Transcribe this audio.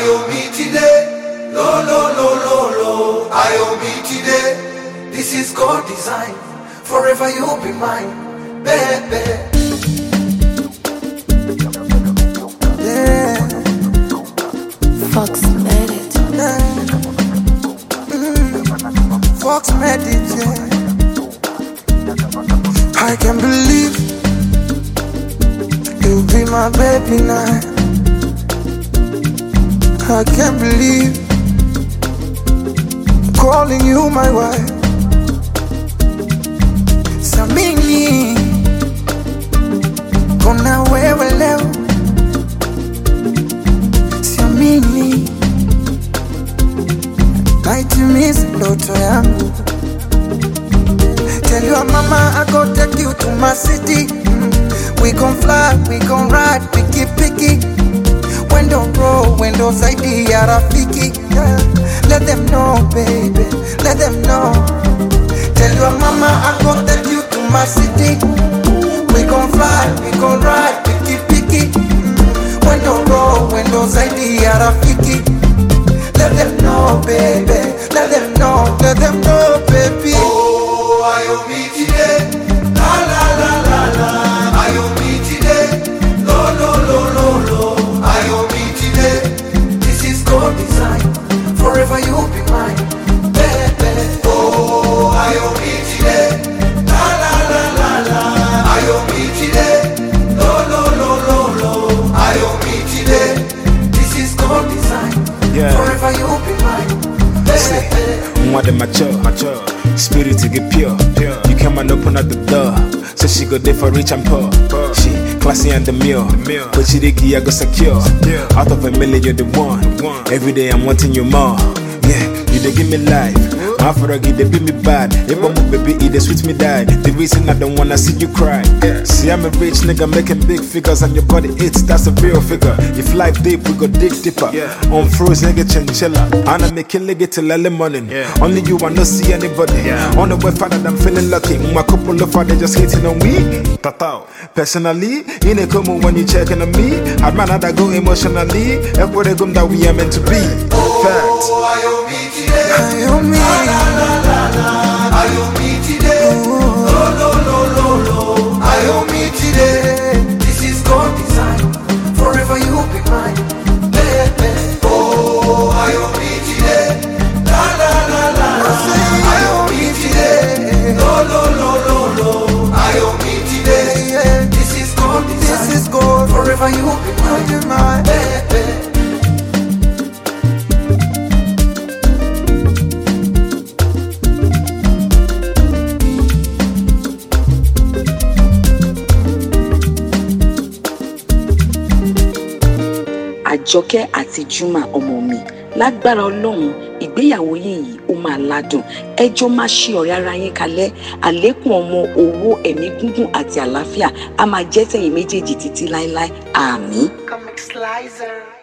Ayomi today, lo lo lo lo lo. Ayomi today, this is God design. Forever you'll be mine, baby. Yeah. Fox made it. Fox made it, yeah. I can't believe you'll be my baby now. I can't believe I'm calling you my wife. Samini, kona wewe leo. Samini, naitimiza ndoto yangu. Tell your mama I go take you to my city. We gon' fly, we gon' ride, picky picky. Window roll, window side ya rafiki. Yeah. Let them know, baby, let them know. Tell your mama I go take you to my city. We gon' fly, we gon' ride, picky picky. Window roll, window side ya rafiki. Let them know, baby, let them know, baby. Oh, Ayomi today, la la la la la. Ayomi today, lo lo lo lo lo. Ayomi today, this is God design. Forever you'll be mine, baby. Oh, Ayomi today, la la la la la. Ayomi today, lo lo lo lo lo. Ayomi today, this is God design. Yeah. Forever you'll be mine, baby. More than mature. Spirit to get pure. You come and open up the door. So she go there for rich and poor. She classy and demure. But she diggy, I go secure. Out of a million, you're the one. Every day I'm wanting you more. Yeah, you dey give me life. My froggy, they beat me bad. If I'm a baby, they sweet me die. The reason I don't wanna see you cry. See, I'm a rich nigga making big figures, and your body it's that's a real figure. If life deep, we go dig deeper. On froze, nigga chinchilla. And I make it leg till early morning. Only you, I no see anybody. On the way, father, I'm feeling lucky. My couple of father just hating on me. Tatao. Personally, in a come when you checking on me. I'd man that go emotionally. Everybody come that we are meant to be. Facts. Oh, Ayomi today, Ayomi. la la la la. Ayomi today, lo lo lo lo lo. Ayomi today, this is God design. Forever you'll be mine, baby. Oh, Ayomi today, la la la la la. Ayomi today, lo lo lo lo lo. Ayomi today, this is God design. This is God. Forever you'll be mine, baby. Àjọkẹ́ àti Juma ọmọ mi lágbára Ọlọ́run ìgbéyàwó yín yìí ó máa ládùn ẹjọ́ máa ṣe ọ̀rẹ́ ara yín kalẹ̀ àlékún ọmọ owó ẹ̀mí gígùn àti àlàáfíà a máa jẹ́ tẹ̀yin méjèèjì títí láéláé àmín. Comic Slicer.